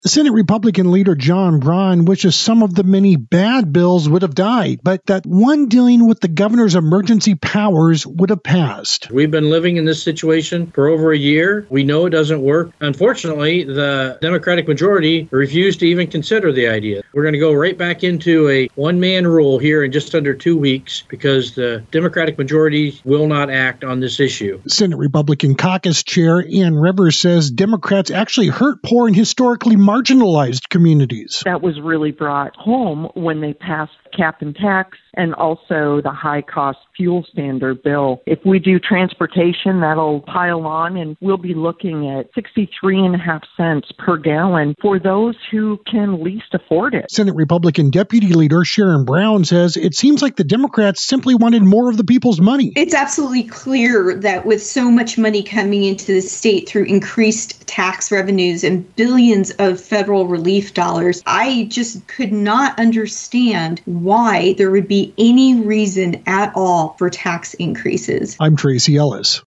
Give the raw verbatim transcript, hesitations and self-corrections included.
Senate Republican leader John Braun wishes some of the many bad bills would have died, but that one dealing with the governor's emergency powers would have passed. We've been living in this situation for over a year. We know it doesn't work. Unfortunately, the Democratic majority refused to even consider the idea. We're going to go right back into a one-man rule here in just under two weeks because the Democratic majority will not act on this issue. Senate Republican Caucus Chair Ann Rivers says Democrats actually hurt poor and historically marginalized communities. That was really brought home when they passed cap and tax and also the high-cost fuel standard bill. If we do transportation, that'll pile on, and we'll be looking at sixty-three and a half cents per gallon for those who can least afford it. Senate Republican Deputy Leader Sharon Brown says it seems like the Democrats simply wanted more of the people's money. It's absolutely clear that with so much money coming into the state through increased tax revenues and billions of federal relief dollars, I just could not understand why there would be any reason at all for tax increases. I'm Tracy Ellis.